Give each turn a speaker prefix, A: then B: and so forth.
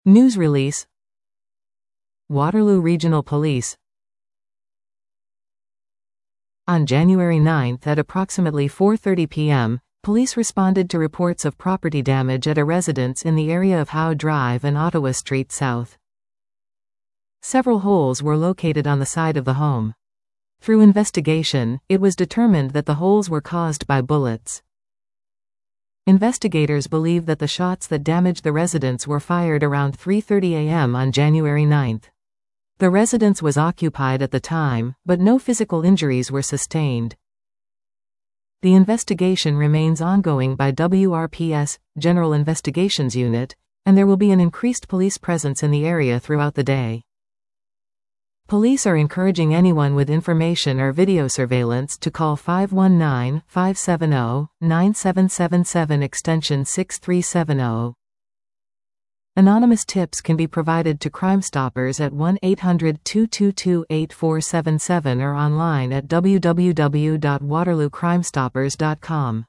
A: News release. Waterloo Regional Police. On January 9 at approximately 4:30 p.m., police responded to reports of property damage at a residence in the area of Howe Drive and Ottawa Street South. Several holes were located on the side of the home. Through investigation, it was determined that the holes were caused by bullets. Investigators believe that the shots that damaged the residence were fired around 3:30 a.m. on January 9. The residence was occupied at the time, but no physical injuries were sustained. The investigation remains ongoing by WRPS, General Investigations Unit, and there will be an increased police presence in the area throughout the day. Police are encouraging anyone with information or video surveillance to call 519-570-9777 extension 6370. Anonymous tips can be provided to Crime Stoppers at 1-800-222-8477 or online at www.waterloocrimestoppers.com.